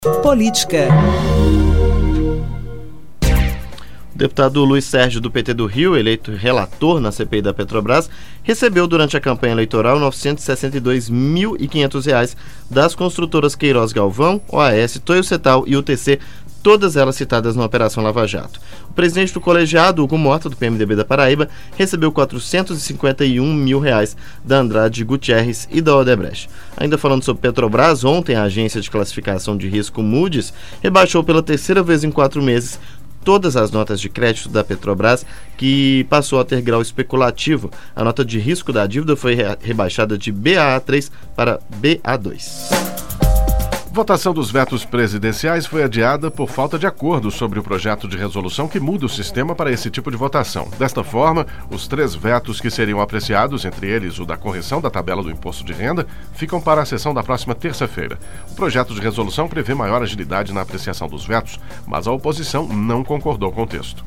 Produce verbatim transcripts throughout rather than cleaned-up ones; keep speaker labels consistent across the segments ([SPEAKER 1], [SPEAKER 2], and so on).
[SPEAKER 1] Política.
[SPEAKER 2] O deputado Luiz Sérgio, do P T do Rio, eleito relator na C P I da Petrobras, recebeu durante a campanha eleitoral novecentos e sessenta e dois mil e quinhentos reais das construtoras Queiroz Galvão, O A S, Toyo Setal e U T C, todas elas citadas na Operação Lava Jato. O presidente do colegiado, Hugo Mota, do P M D B da Paraíba, recebeu quatrocentos e cinquenta e um mil reais da Andrade Gutierrez e da Odebrecht. Ainda falando sobre Petrobras, ontem a agência de classificação de risco Moody's rebaixou pela terceira vez em quatro meses todas as notas de crédito da Petrobras, que passou a ter grau especulativo. A nota de risco da dívida foi re- rebaixada de B A A três para B A dois.
[SPEAKER 3] Votação dos vetos presidenciais foi adiada por falta de acordo sobre o projeto de resolução que muda o sistema para esse tipo de votação. Desta forma, os três vetos que seriam apreciados, entre eles o da correção da tabela do imposto de renda, ficam para a sessão da próxima terça-feira. O projeto de resolução prevê maior agilidade na apreciação dos vetos, mas a oposição não concordou com o texto.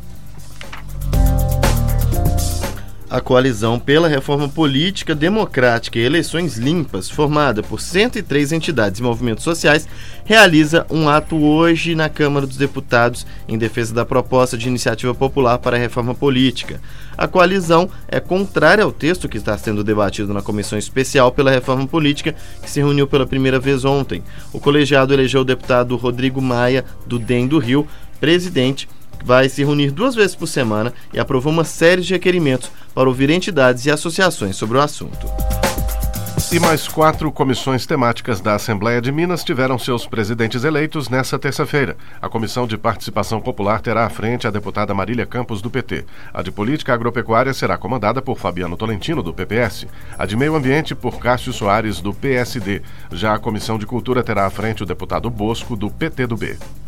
[SPEAKER 2] A Coalizão pela Reforma Política Democrática e Eleições Limpas, formada por cento e três entidades e movimentos sociais, realiza um ato hoje na Câmara dos Deputados em defesa da proposta de iniciativa popular para a reforma política. A coalizão é contrária ao texto que está sendo debatido na Comissão Especial pela Reforma Política, que se reuniu pela primeira vez ontem. O colegiado elegeu o deputado Rodrigo Maia, do D E M do Rio, presidente. Vai se reunir duas vezes por semana e aprovou uma série de requerimentos para ouvir entidades e associações sobre o assunto.
[SPEAKER 3] E mais quatro comissões temáticas da Assembleia de Minas tiveram seus presidentes eleitos nesta terça-feira. A Comissão de Participação Popular terá à frente a deputada Marília Campos, do P T. A de Política Agropecuária será comandada por Fabiano Tolentino, do P P S. A de Meio Ambiente por Cássio Soares, do P S D. Já a Comissão de Cultura terá à frente o deputado Bosco, do P T do B.